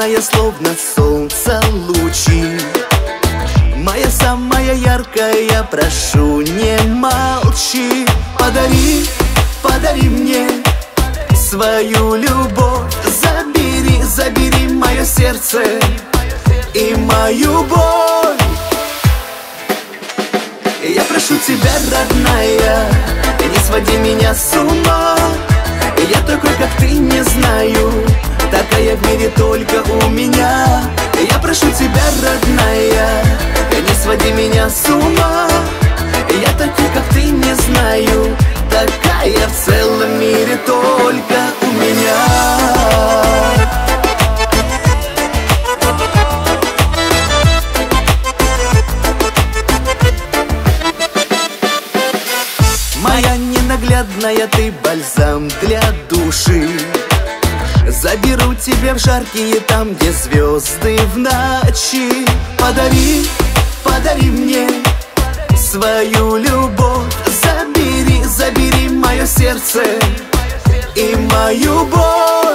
нежная, словно солнце лучи. Моя самая яркая, прошу, не молчи. Подари, подари мне свою любовь. Забери, забери мое сердце и мою боль. Я прошу тебя, родная, не своди меня с ума. Я такой, как ты, не знаю, такая в мире только у меня. Я прошу тебя, родная, не своди меня с ума. Я такой, как ты, не знаю, такая в целом мире только у меня. Моя ненаглядная, ты бальзам для души. Заберу тебя в жаркие, там, где звезды в ночи. Подари, подари мне свою любовь. Забери, забери мое сердце и мою боль.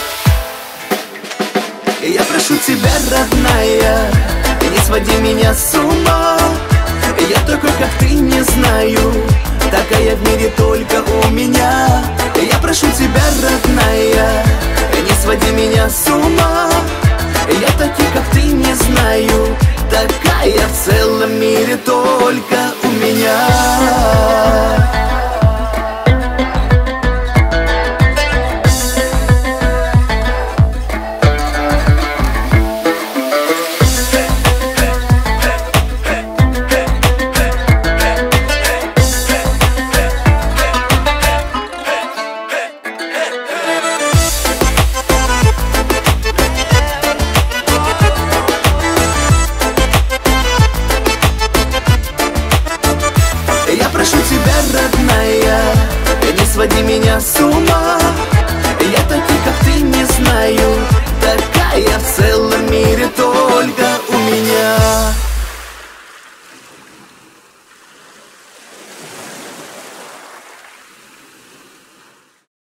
Я прошу тебя, родная, не своди меня с ума. Я такой, как ты, не знаю, такая в мире только у меня. Я прошу тебя, родная, не своди меня с ума. Я такой, как ты, не знаю, такая в целом мире только у меня.